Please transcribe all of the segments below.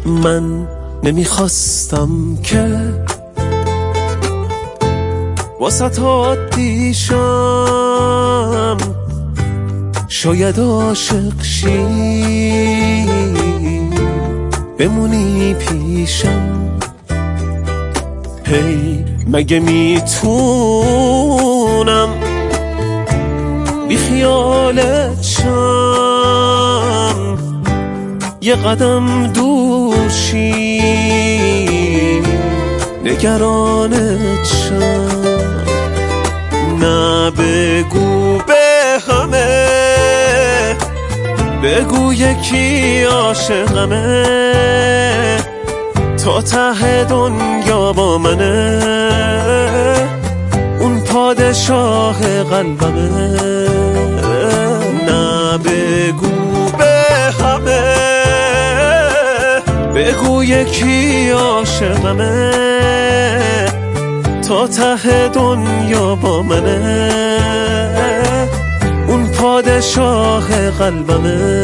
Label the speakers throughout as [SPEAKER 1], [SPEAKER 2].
[SPEAKER 1] من نمیخواستم که واسط عادی شم، شاید عاشق شی بمونی پیشم. هی مگه میتونم بی خیالت شم، یه قدم دور شی نگرانت شم. نه بگو به همه، بگو یکی عاشقمه، تا ته دنیا با منه، اون پادشاه قلبمه. نه بگو به همه، بگو یکی عاشقمه، تا ته دنیا با منه، اون پادشاه قلبمه.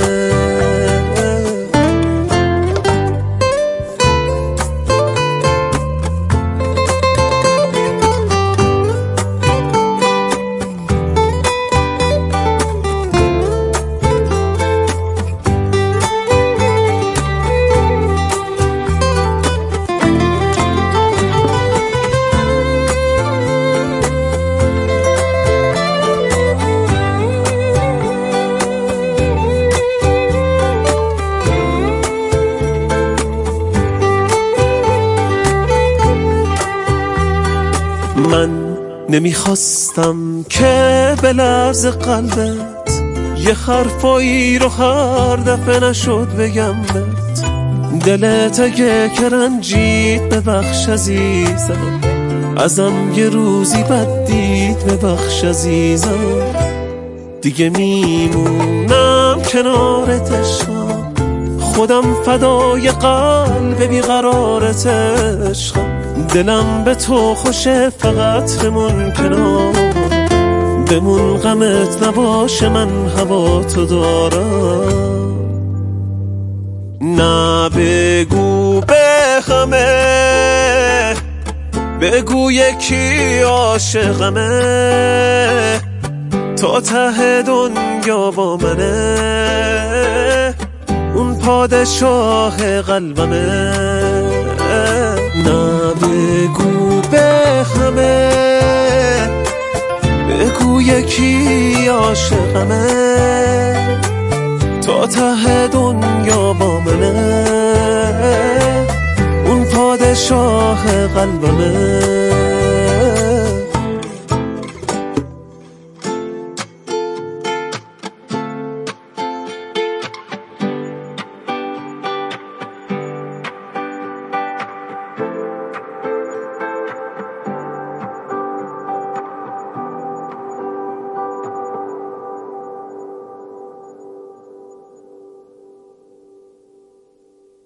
[SPEAKER 1] من نمیخواستم که به لحظ قلبت یه حرفایی رو هر دفعه نشد بگم بهت. دلت اگه که رنجید ببخش عزیزم، ازم یه روزی بد دید ببخش عزیزم. دیگه میمونم کنارت عشقم، خودم فدای قلب بیقرارت عشقم. دلم به تو خوشه فقط بمون کنار، بمون غمت نباشه من هوا تو دارم. نه بگو به همه، بگو یکی عاشقمه، تا ته دنیا با منه، اون پادشاه قلبمه. نه بگو به همه، بگو یکی عاشقمه، تا ته دنیا با منه، اون پادشاه قلبمه.